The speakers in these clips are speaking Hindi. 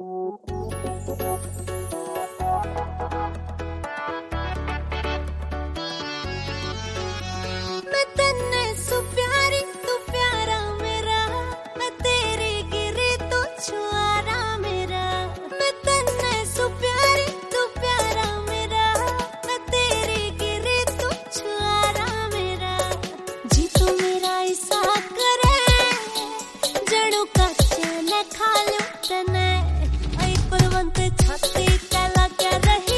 मैं तन्ने सु प्यारी तू प्यारा मेरा, मैं तेरे गिरे तो छुआरा मेरा। मैं तन्ने सु प्यारी तू प्यारा मेरा, मैं तेरे गिरे तो छुआरा मेरा। जी तू मेरा ऐसा करे जड़ों का चैन खा लूं तने, ऐ परवंत छाती कला क्या रही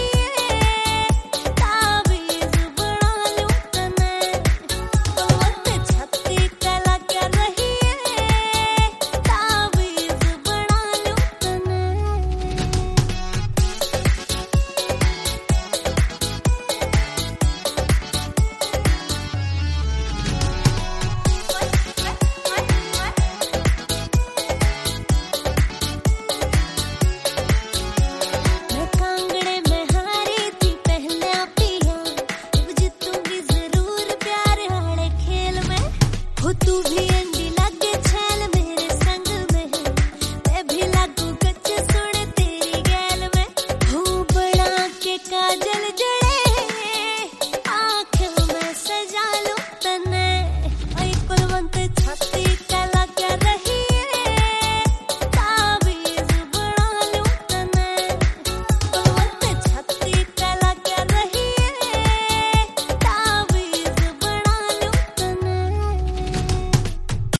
तू भी